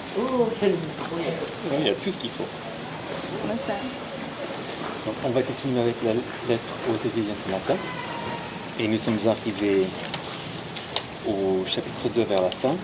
Oui, il y a tout ce qu'il faut. Donc, on va continuer avec la lettre aux Éphésiens ce matin. Et nous sommes arrivés au chapitre 2 vers la fin.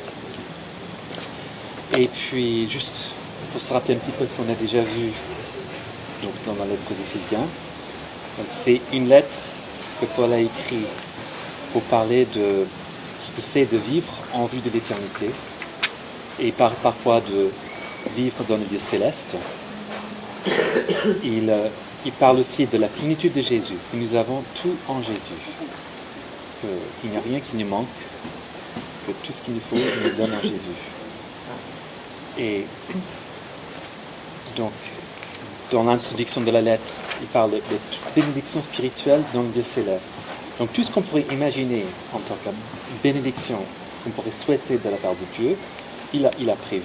Et puis, juste pour se rappeler un petit peu ce qu'on a déjà vu donc, dans la lettre aux Éphésiens. Donc, c'est une lettre que Paul a écrite pour parler de ce que c'est de vivre en vue de l'éternité et parfois de vivre dans le Dieu céleste. Il parle aussi de la plénitude de Jésus, que nous avons tout en Jésus, qu'il n'y a rien qui nous manque, que tout ce qu'il nous faut, il nous donne en Jésus. Et donc, dans l'introduction de la lettre, il parle de bénédiction spirituelle dans le Dieu céleste. Donc tout ce qu'on pourrait imaginer en tant que bénédiction, qu'on pourrait souhaiter de la part de Dieu, il a prévu.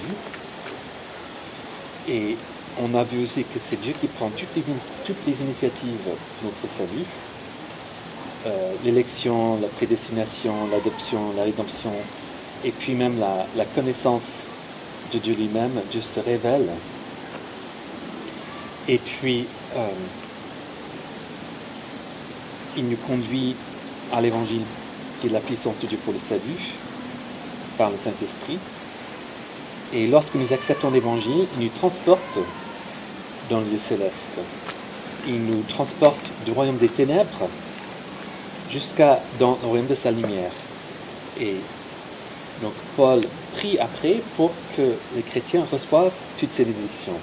Et on a vu aussi que c'est Dieu qui prend toutes les initiatives de notre salut. L'élection, la prédestination, l'adoption, la rédemption, et puis même la connaissance de Dieu lui-même. Dieu se révèle. Et puis, il nous conduit à l'évangile qui est la puissance de Dieu pour le salut, par le Saint-Esprit. Et lorsque nous acceptons l'évangile, il nous transporte dans le lieu céleste. Il nous transporte du royaume des ténèbres dans le royaume de sa lumière. Et donc Paul prie après pour que les chrétiens reçoivent toutes ces bénédictions.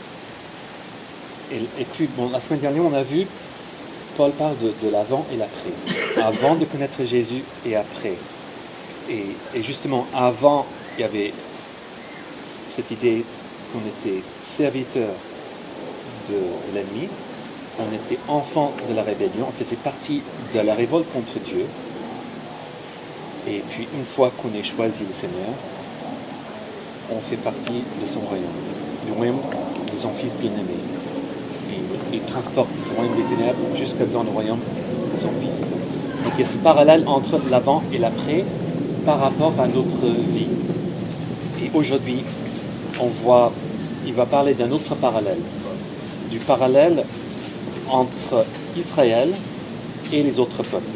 Et puis, bon, la semaine dernière, on a vu, Paul parle de l'avant et l'après. Avant de connaître Jésus et après. Et justement, avant, il y avait cette idée qu'on était serviteur de l'ennemi, on était enfant de la rébellion, on faisait partie de la révolte contre Dieu. Et puis, une fois qu'on ait choisi le Seigneur, on fait partie de son royaume, du royaume de son Fils bien-aimé. Il transporte son royaume des ténèbres jusque dans le royaume de son Fils. Donc il y a ce parallèle entre l'avant et l'après par rapport à notre vie. Et aujourd'hui, il va parler d'un autre parallèle, du parallèle entre Israël et les autres peuples.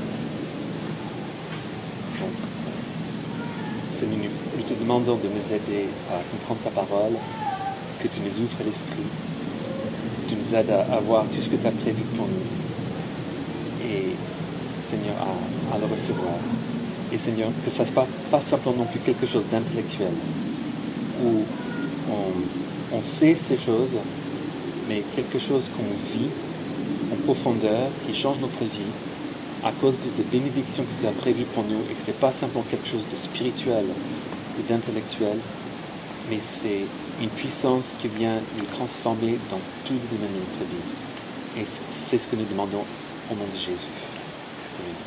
Donc, nous te demandons de nous aider à comprendre ta parole, que tu nous ouvres l'esprit, tu nous aides à voir tout ce que tu as prévu pour nous. Et Seigneur, à le recevoir. Et Seigneur, que ça ne soit pas simplement non plus quelque chose d'intellectuel, où on sait ces choses, mais quelque chose qu'on vit en profondeur, qui change notre vie, à cause de ces bénédictions que tu as prévues pour nous, et que ce n'est pas simplement quelque chose de spirituel ou d'intellectuel, mais c'est une puissance qui vient nous transformer dans tous les domaines de notre vie. Et c'est ce que nous demandons au nom de Jésus. Amen.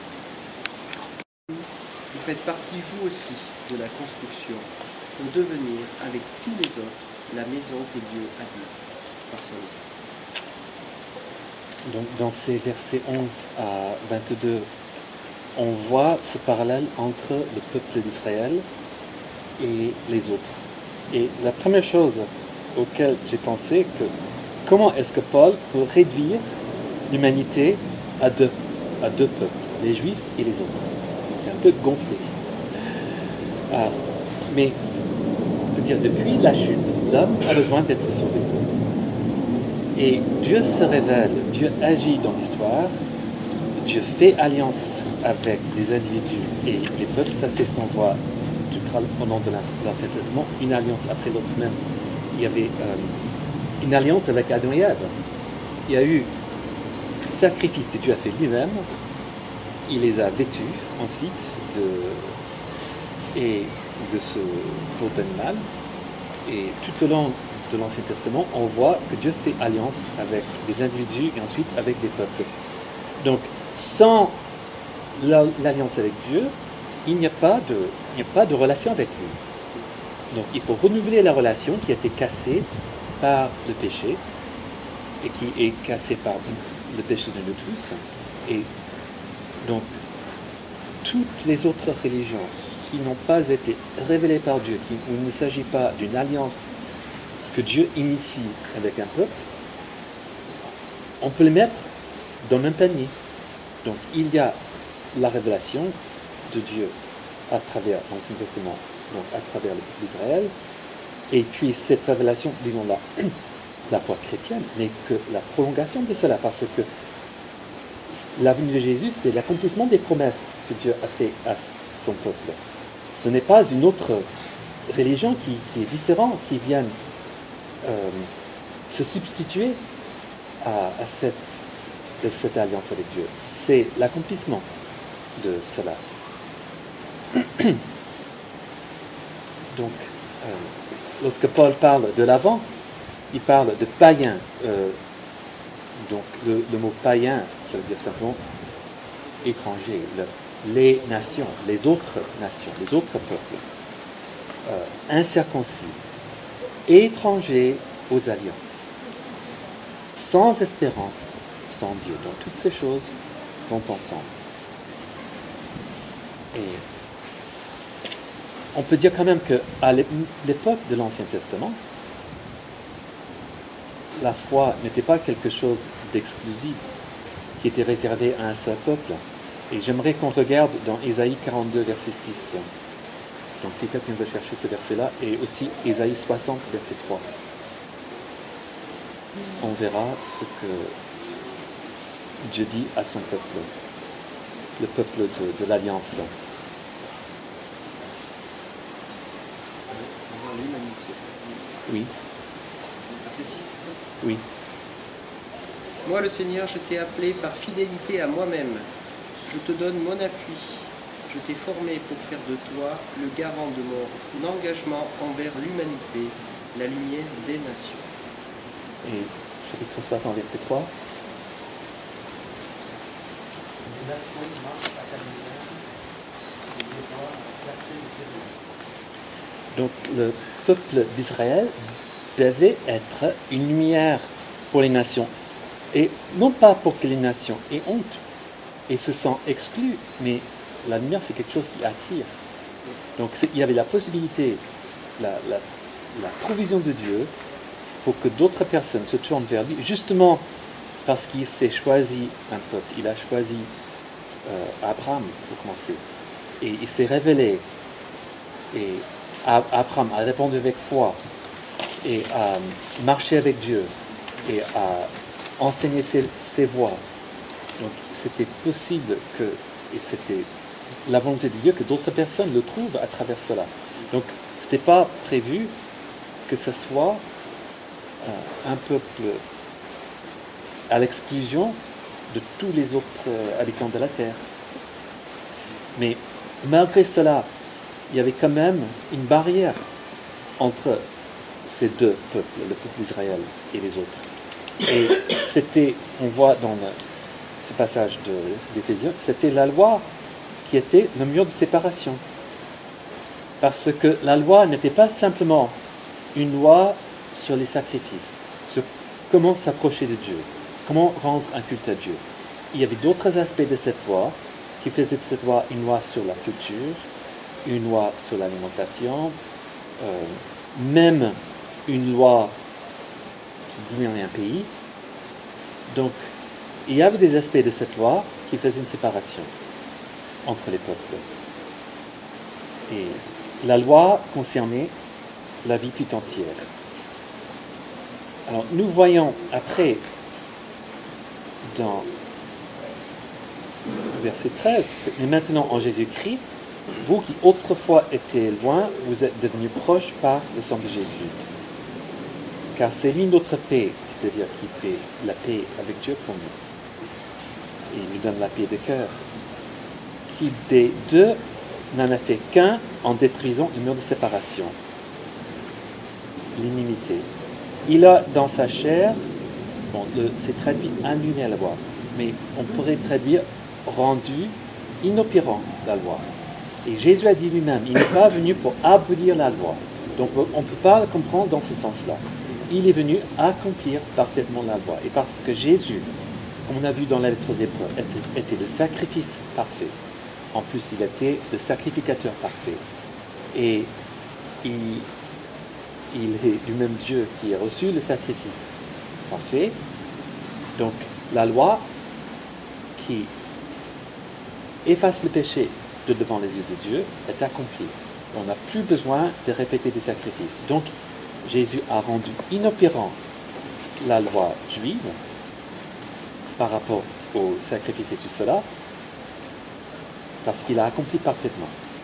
Vous faites partie, vous aussi, de la construction pour devenir, avec tous les autres, la maison que Dieu habite par son esprit. Donc, dans ces versets 11 à 22, on voit ce parallèle entre le peuple d'Israël et les autres. Et la première chose auquel j'ai pensé, que comment est-ce que Paul peut réduire l'humanité à deux peuples, les Juifs et les autres. C'est un peu gonflé. Mais on peut dire, depuis la chute, l'homme a besoin d'être sauvé. Et Dieu se révèle, Dieu agit dans l'histoire, Dieu fait alliance avec les individus et les peuples. Ça, c'est ce qu'on voit au nom de l'Ancien Testament, une alliance après l'autre même. Il y avait une alliance avec Adam et Ève. Il y a eu un sacrifice que Dieu a fait lui-même. Il les a vêtus ensuite de ce peau d'animal. Et tout au long de l'Ancien Testament, on voit que Dieu fait alliance avec des individus et ensuite avec des peuples. Donc, sans l'alliance avec Dieu, il n'y a pas de relation avec lui. Donc il faut renouveler la relation qui a été cassée par le péché et qui est cassée par le péché de nous tous. Et donc toutes les autres religions qui n'ont pas été révélés par Dieu, où il ne s'agit pas d'une alliance que Dieu initie avec un peuple, on peut les mettre dans le même panier. Donc il y a la révélation de Dieu à travers l'Ancien Testament, donc à travers le peuple d'Israël, et puis cette révélation, disons-la, la foi chrétienne, mais que la prolongation de cela, parce que la venue de Jésus, c'est l'accomplissement des promesses que Dieu a fait à son peuple. Ce n'est pas une autre religion qui est différente, qui vient se substituer à cette alliance avec Dieu. C'est l'accomplissement de cela. Donc, lorsque Paul parle de l'avant, il parle de païens. Donc, le mot païen, ça veut dire simplement étranger, les nations, les autres peuples, incirconcis, étrangers aux alliances, sans espérance, sans Dieu. Donc, toutes ces choses vont ensemble. Et on peut dire quand même qu'à l'époque de l'Ancien Testament, la foi n'était pas quelque chose d'exclusif qui était réservé à un seul peuple. Et j'aimerais qu'on regarde dans Ésaïe 42, verset 6. Donc si quelqu'un veut chercher ce verset-là, et aussi Ésaïe 60, verset 3. On verra ce que Dieu dit à son peuple, le peuple de l'Alliance. Oui. Verset 6, c'est ça? Oui. Moi, le Seigneur, je t'ai appelé par fidélité à moi-même. Je te donne mon appui. Je t'ai formé pour faire de toi le garant de mon engagement envers l'humanité, la lumière des nations. Et chapitre 60, verset 3. Donc le peuple d'Israël devait être une lumière pour les nations. Et non pas pour que les nations aient honte et se sentent exclues, mais la lumière c'est quelque chose qui attire. Donc il y avait la possibilité, la provision de Dieu pour que d'autres personnes se tournent vers lui, justement parce qu'il s'est choisi un peuple. Il a choisi Abraham pour commencer. Et il s'est révélé. Et Abraham a répondu avec foi et a marché avec Dieu et a enseigné ses voies. Donc c'était possible que, et c'était la volonté de Dieu que d'autres personnes le trouvent à travers cela. Donc ce n'était pas prévu que ce soit un peuple à l'exclusion de tous les autres habitants de la terre. Mais malgré cela, il y avait quand même une barrière entre ces deux peuples, le peuple d'Israël et les autres. Et c'était, on voit dans ce passage d'Éphésiens, c'était la loi qui était le mur de séparation. Parce que la loi n'était pas simplement une loi sur les sacrifices, sur comment s'approcher de Dieu, comment rendre un culte à Dieu. Il y avait d'autres aspects de cette loi qui faisaient de cette loi une loi sur la culture, une loi sur l'alimentation, même une loi qui gouvernait un pays. Donc, il y avait des aspects de cette loi qui faisaient une séparation entre les peuples. Et la loi concernait la vie tout entière. Alors, nous voyons après, dans verset 13, mais maintenant en Jésus-Christ, vous qui autrefois étiez loin, vous êtes devenus proches par le sang de Jésus. Car c'est lui notre paix, c'est-à-dire qui fait la paix avec Dieu pour nous. Et il nous donne la paix de cœur. Qui des deux n'en a fait qu'un en détruisant le mur de séparation. L'inimité. Il a dans sa chair, bon, c'est traduit annulé la loi, mais on pourrait traduire rendu inopérant la loi. Et Jésus a dit lui-même, il n'est pas venu pour abolir la loi. Donc on ne peut pas le comprendre dans ce sens-là. Il est venu accomplir parfaitement la loi. Et parce que Jésus, comme on a vu dans la lettre aux Hébreux, était le sacrifice parfait, En plus, il était le sacrificateur parfait. Et il est du même Dieu qui a reçu le sacrifice parfait. Donc, la loi qui efface le péché de devant les yeux de Dieu est accomplie. On n'a plus besoin de répéter des sacrifices. Donc, Jésus a rendu inopérant la loi juive par rapport au sacrifice et tout cela, parce qu'il a accompli parfaitement.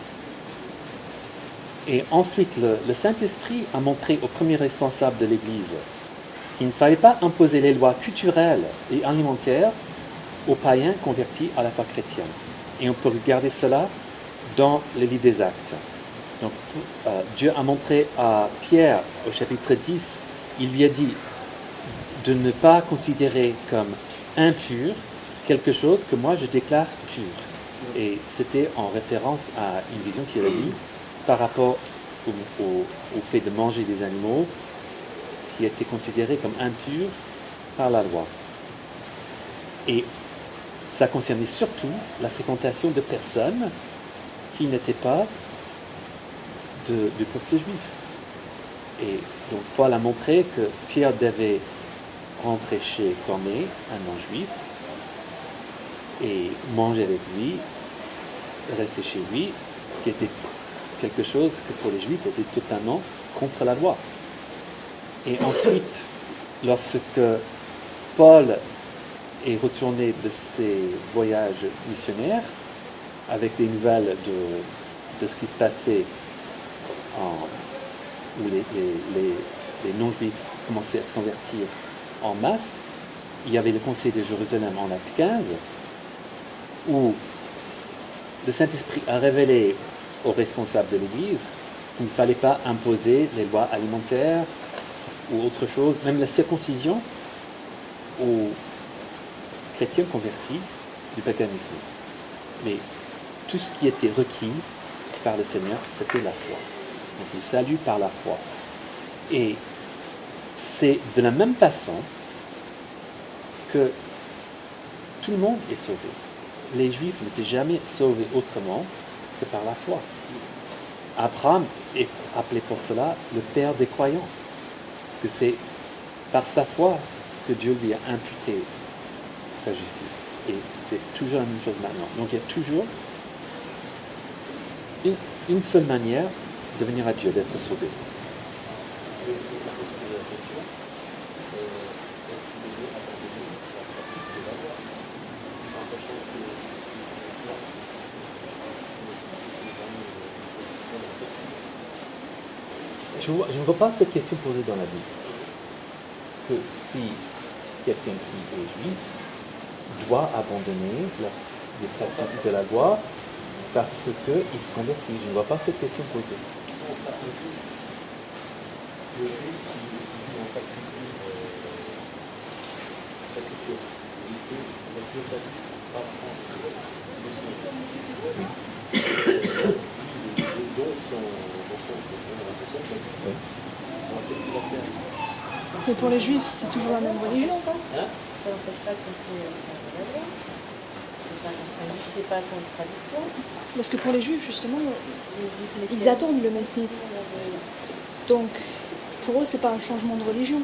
Et ensuite, le Saint-Esprit a montré aux premiers responsables de l'Église qu'il ne fallait pas imposer les lois culturelles et alimentaires aux païens convertis à la foi chrétienne. Et on peut regarder cela dans le livre des Actes. Donc, Dieu a montré à Pierre, au chapitre 10, il lui a dit de ne pas considérer comme impur quelque chose que moi je déclare pur. Et c'était en référence à une vision qu'il a eue par rapport au fait de manger des animaux qui étaient considérés comme impurs par la loi. Et ça concernait surtout la fréquentation de personnes qui n'étaient pas du peuple juif. Et donc Paul a montré que Pierre devait rentrer chez Cornée, un non-juif, et manger avec lui, rester chez lui, ce qui était quelque chose que pour les juifs était totalement contre la loi. Et ensuite, lorsque Paul est retourné de ses voyages missionnaires, avec des nouvelles de ce qui se passait où les non-juifs commençaient à se convertir en masse, il y avait le Conseil de Jérusalem en Acte 15, où le Saint-Esprit a révélé aux responsables de l'Église qu'il ne fallait pas imposer les lois alimentaires ou autre chose, même la circoncision aux chrétiens convertis du paganisme. Mais tout ce qui était requis par le Seigneur, c'était la foi. Donc le salut par la foi. Et c'est de la même façon que tout le monde est sauvé. Les Juifs n'étaient jamais sauvés autrement que par la foi. Abraham est appelé pour cela le père des croyants. Parce que c'est par sa foi que Dieu lui a imputé sa justice. Et c'est toujours la même chose maintenant. Donc il y a toujours une seule manière de venir à Dieu, d'être sauvé. Je ne vois pas cette question posée dans la Bible. Que si quelqu'un qui est juif doit abandonner les pratiques de la loi parce qu'il se convertit. Je ne vois pas cette question posée. Mais pour les juifs, c'est toujours la même religion. Ça n'empêche pas qu'on peut c'est pas contradictoire. Parce que pour les juifs, justement, ils attendent le Messie. Donc, pour eux, c'est pas un changement de religion.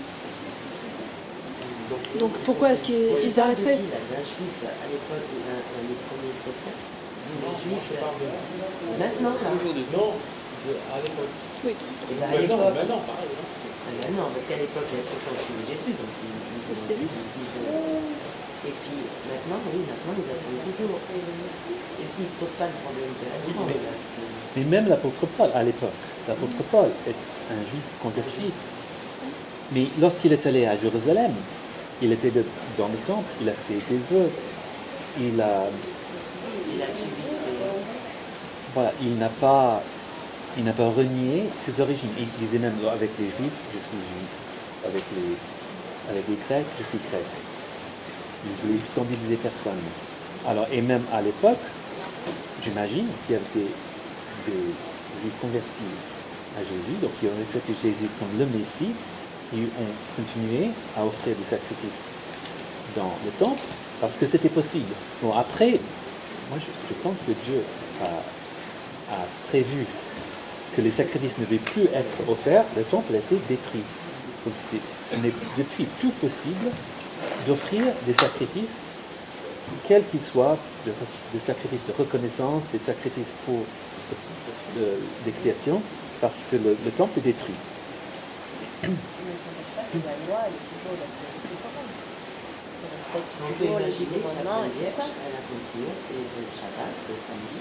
Donc, pourquoi est-ce qu'ils arrêteraient? Un juif, à l'époque, les premiers chrétiens, les juifs, maintenant, Aujourd'hui. Non, à l'époque. Oui. Et ben, à l'époque, Maintenant, pareil. non, parce qu'à l'époque, il y a surtout suivi Jésus, donc C'était lui. et puis maintenant, oui, maintenant, ils attendent toujours. Et puis, ils ne se posent pas le problème de la vie. Mais même l'apôtre Paul, à l'époque, l'apôtre Paul est un juif converti. Mais lorsqu'il est allé à Jérusalem, il était dans le temple, il a fait des vœux, il a suivi voilà, il n'a pas renié ses origines. Il disait même avec les juifs, je suis juif, avec les grecs, je suis grec. Il voulait scandaliser personne. Alors, et même à l'époque, j'imagine qu'il y avait des juifs convertis à Jésus, donc qui ont accepté Jésus comme le Messie, et ont continué à offrir des sacrifices dans le temple, parce que c'était possible. Bon, après, moi, je pense que Dieu a prévu que les sacrifices ne devaient plus être offerts, le temple a été détruit. Donc ce n'est depuis plus possible d'offrir des sacrifices, quels qu'ils soient, des sacrifices de reconnaissance, des sacrifices pour d'expiation, parce que le temple est détruit. Mais ça n'empêche pas que la loi, elle est toujours d'actualité pour nous. On respecte On peut toujours les imaginer que la commandements Sainte et tout Vierge, ça. elle a continué ses Shabbat le samedi.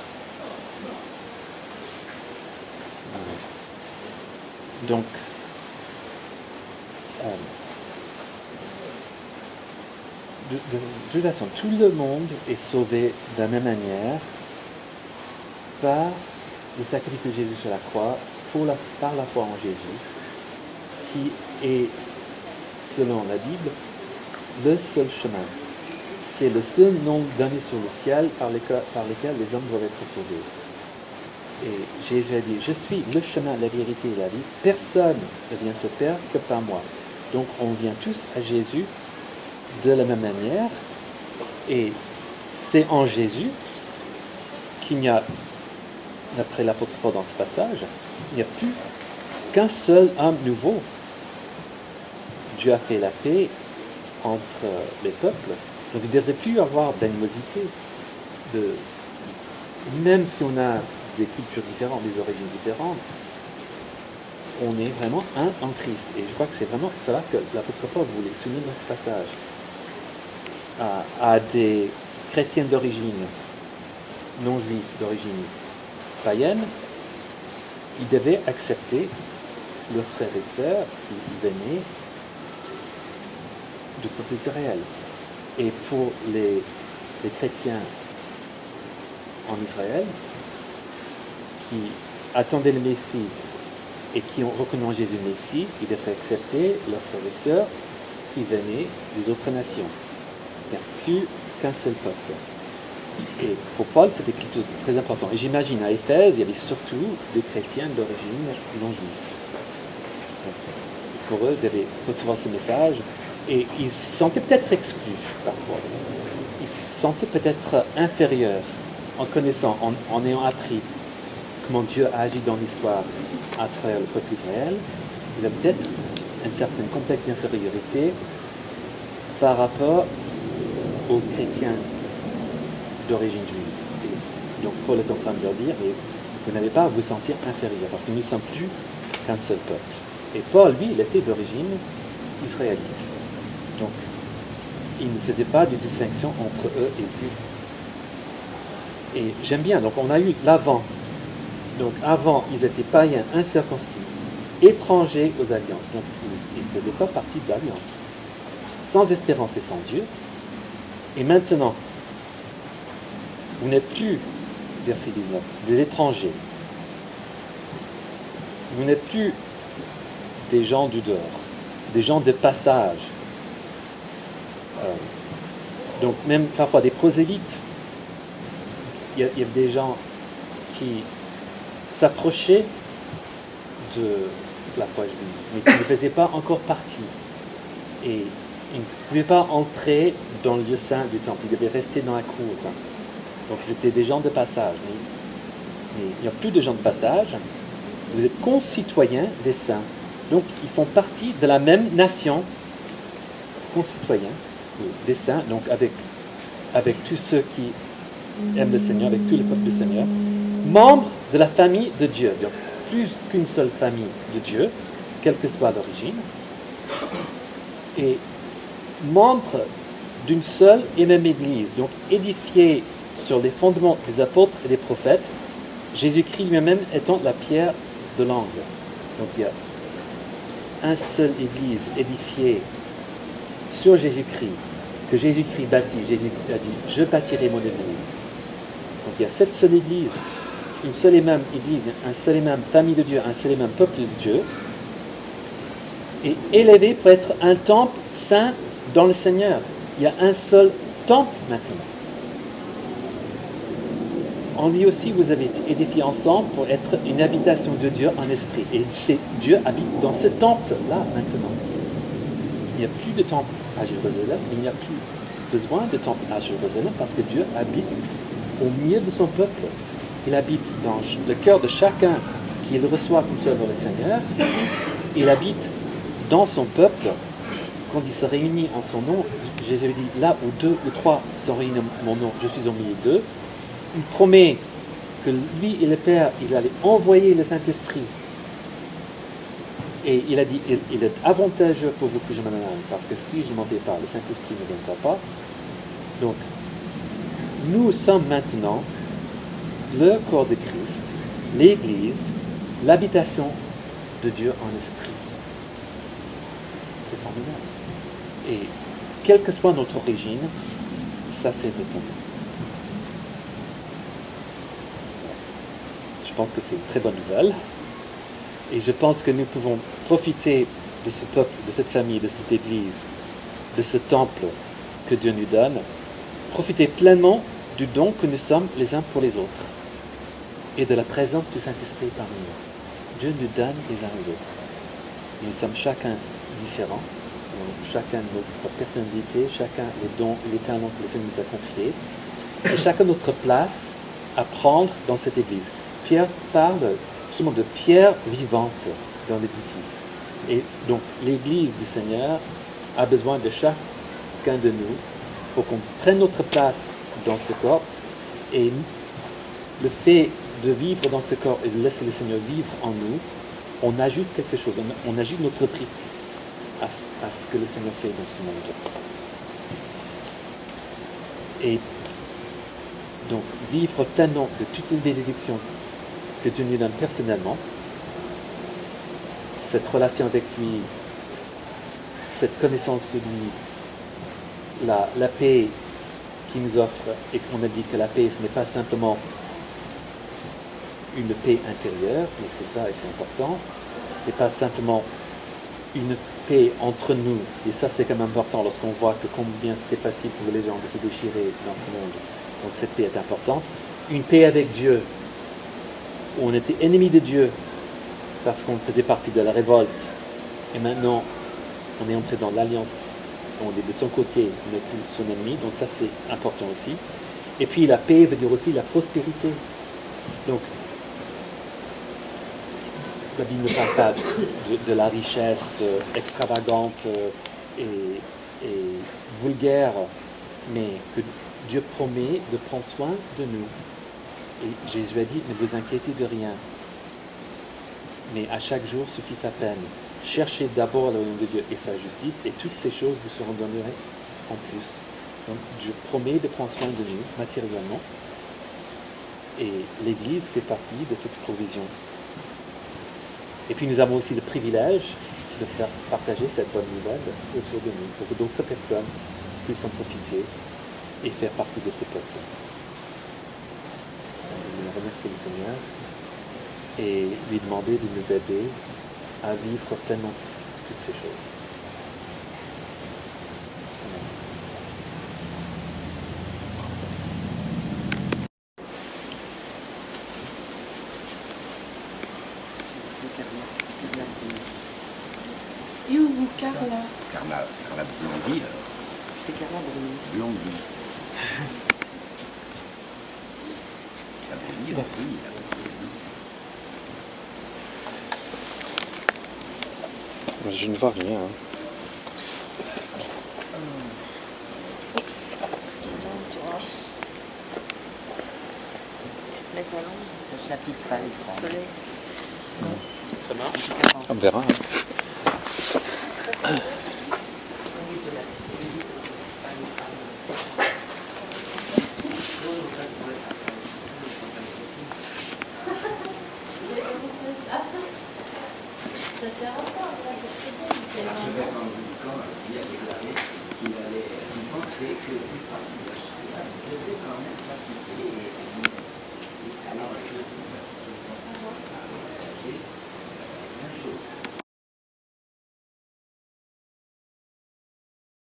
Donc, de toute façon, tout le monde est sauvé de la même manière par le sacrifice de Jésus sur la croix, par la foi en Jésus, qui est, selon la Bible, le seul chemin. C'est le seul nom donné sur le ciel par lequel les hommes doivent être sauvés. Et Jésus a dit, je suis le chemin, la vérité et la vie. Personne ne vient au Père que par moi. Donc on vient tous à Jésus de la même manière. Et c'est en Jésus qu'il n'y a, d'après l'apôtre Paul dans ce passage, il n'y a plus qu'un seul homme nouveau. Dieu a fait la paix entre les peuples. Donc il ne devrait plus y avoir d'animosité. Même si on a des cultures différentes, des origines différentes, on est vraiment un en Christ. Et je crois que c'est vraiment cela que l'apôtre Paul voulait souligner dans ce passage. À des chrétiens d'origine non juifs, d'origine païenne, ils devaient accepter leurs frères et sœurs qui venaient du peuple d'Israël. Et pour les chrétiens en Israël, qui attendaient le Messie et qui ont reconnu en Jésus le Messie, ils devaient accepter leurs frères et sœurs qui venaient des autres nations. Il n'y a plus qu'un seul peuple. Et pour Paul, c'était plutôt très important. Et j'imagine à Éphèse, il y avait surtout des chrétiens d'origine non juive. Pour eux, ils devaient recevoir ce message et ils se sentaient peut-être exclus parfois. Ils se sentaient peut-être inférieurs en connaissant, en ayant appris comment Dieu a agi dans l'histoire à travers le peuple d'Israël. Ils avaient peut-être un certain complexe d'infériorité par rapport aux chrétiens d'origine juive. Et donc Paul est en train de leur dire, mais vous n'avez pas à vous sentir inférieur, parce que nous ne sommes plus qu'un seul peuple. Et Paul, lui, il était d'origine israélite. Donc, il ne faisait pas de distinction entre eux et lui. Et j'aime bien, donc on a eu l'avant. Donc avant, ils étaient païens, incirconcis, étrangers aux alliances. Donc ils ne faisaient pas partie de l'alliance. Sans espérance et sans Dieu. Et maintenant, vous n'êtes plus, verset 19, des étrangers. Vous n'êtes plus des gens du dehors, des gens de passage. Donc même parfois des prosélytes. Il y a des gens qui s'approchaient de la foi juive, mais qui ne faisaient pas encore partie. Et ils ne pouvaient pas entrer dans le lieu saint du temple, ils devaient rester dans la cour. Donc c'était des gens de passage. Mais il n'y a plus de gens de passage, vous êtes concitoyens des saints. Donc ils font partie de la même nation, concitoyens des saints, donc avec tous ceux qui aiment le Seigneur, avec tout le peuple du Seigneur, membres de la famille de Dieu, donc plus qu'une seule famille de Dieu, quelle que soit l'origine, et membres d'une seule et même Église, donc édifiés sur les fondements des apôtres et des prophètes, Jésus-Christ lui-même étant la pierre de l'angle. Donc il y a une seule Église édifiée sur Jésus-Christ, que Jésus-Christ bâtit. Jésus a dit, je bâtirai mon Église. Donc il y a cette seule Église, une seule et même Église, un seul et même famille de Dieu, un seul et même peuple de Dieu, et élevé pour être un temple saint dans le Seigneur. Il y a un seul temple maintenant. En lui aussi, vous avez été édifiés ensemble pour être une habitation de Dieu en esprit. Et Dieu habite dans ce temple-là maintenant. Il n'y a plus de temple à Jérusalem, il n'y a plus besoin de temple à Jérusalem parce que Dieu habite au milieu de son peuple. Il habite dans le cœur de chacun qui le reçoit comme sauveur et Seigneur. Il habite dans son peuple. Quand il se réunit en son nom, Jésus dit, là où 2 ou 3 sont réunis en mon nom, je suis au milieu d'eux. Il promet que lui et le Père, il allait envoyer le Saint-Esprit. Et il a dit, il est avantageux pour vous que je m'en aille, parce que si je ne m'en vais pas, le Saint-Esprit ne viendra pas. Donc, nous sommes maintenant le corps de Christ, l'Église, l'habitation de Dieu en esprit. C'est formidable. Et quelle que soit notre origine, ça c'est répondu. Je pense que c'est une très bonne nouvelle. Et je pense que nous pouvons profiter de ce peuple, de cette famille, de cette Église, de ce temple que Dieu nous donne, profiter pleinement du don que nous sommes les uns pour les autres et de la présence du Saint-Esprit parmi nous. Dieu nous donne les uns aux autres. Nous sommes chacun différents, chacun notre personnalité, chacun les dons, les talents que le Seigneur nous a confiés, et chacun notre place à prendre dans cette Église. Pierre parle justement de pierre vivante dans l'édifice. Et donc l'Église du Seigneur a besoin de chacun de nous pour qu'on prenne notre place dans ce corps. Et le fait de vivre dans ce corps et de laisser le Seigneur vivre en nous, on ajoute quelque chose, on ajoute notre prix à ce que le Seigneur fait dans ce monde. Et donc vivre pleinement de toutes les bénédictions que Dieu nous donne personnellement, cette relation avec lui, cette connaissance de lui, la paix qu'il nous offre, et qu'on a dit que la paix, ce n'est pas simplement une paix intérieure, mais c'est ça et c'est important, ce n'est pas simplement une paix entre nous, et ça c'est quand même important lorsqu'on voit que combien c'est facile pour les gens de se déchirer dans ce monde, donc cette paix est importante, une paix avec Dieu, où on était ennemis de Dieu parce qu'on faisait partie de la révolte, et maintenant on est entré dans l'alliance, on est de son côté, on n'est plus son ennemi, donc ça c'est important aussi. Et puis la paix veut dire aussi la prospérité. Donc la Bible ne parle pas de la richesse extravagante et vulgaire, mais que Dieu promet de prendre soin de nous. Et Jésus a dit, ne vous inquiétez de rien, mais à chaque jour suffit sa peine. Cherchez d'abord le royaume de Dieu et sa justice, et toutes ces choses vous seront données en plus. Donc Dieu promet de prendre soin de nous matériellement, et l'Église fait partie de cette provision. Et puis nous avons aussi le privilège de faire partager cette bonne nouvelle autour de nous, pour que d'autres personnes puissent en profiter et faire partie de ce peuple. Je voulais remercier le Seigneur et lui demander de nous aider à vivre pleinement toutes ces choses. Et où, Carla? Carla Blondie, alors. C'est Carla Blondie. La Blondie, la Blondie. Je ne vois rien. Les talons, je n'applique pas les soleil. Ça marche? On verra. Il pensait que les parties de la charia devaient quand même s'appliquer et